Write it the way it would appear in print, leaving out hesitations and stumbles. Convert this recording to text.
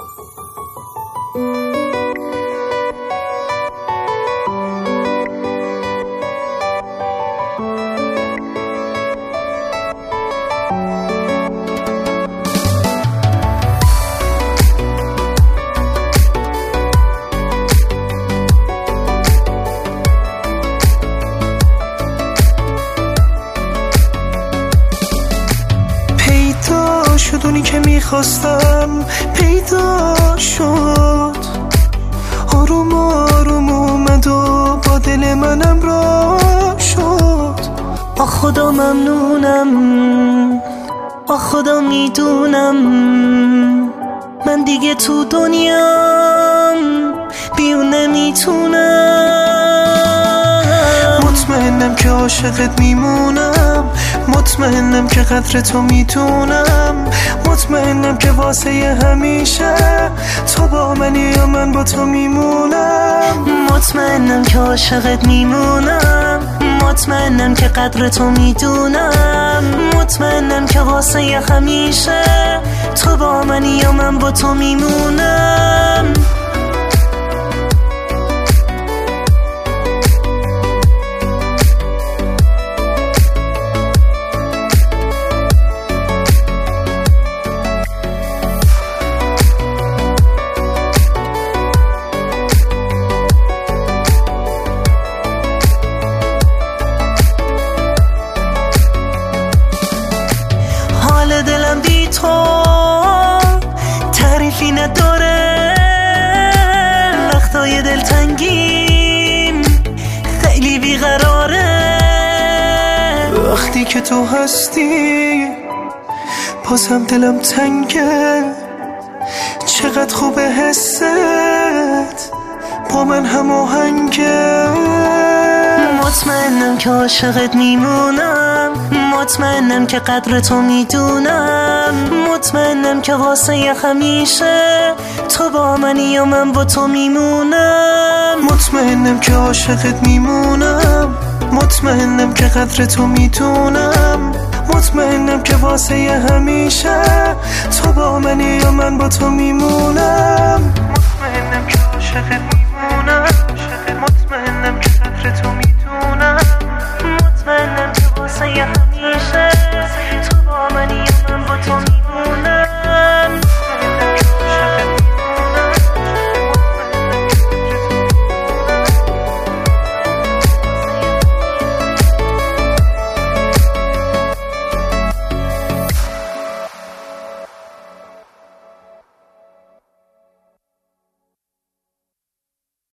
شد اونی که میخواستم، پیدا شد، آروم آروم اومد و با دل منم را شد. آ خدا ممنونم، آ خدا میدونم من دیگه تو دنیام بیون نمیتونم. مطمئنم که عاشقت میمونم، مطمئنم که قدر تو میدونم، مطمئنم که واسه همیشه تو با منی یا من با تو میمونم. مطمئنم که عاشقت میمونم، مطمئنم که قدر تو میدونم، مطمئنم که واسه همیشه تو با منی یا من با تو میمونم. دلم بی تو تعریفی نداره، وقتای دلتنگیم خیلی بیقراره. وقتی که تو هستی بازم دلم تنگه، چقدر خوبه حست با من هماهنگه. مطمئنم که عاشقت میمونم، مطمئنم که قدر تو میدونم، مطمئنم که واسه همیشه تو با منی یا من با تو میمونم. مطمئنم که عاشقت میمونم، مطمئنم که قدر تو میدونم، مطمئنم که واسه همیشه تو با منی یا من با تو میمونم. مطمئنم که عاشقت میمونم، مطمئنم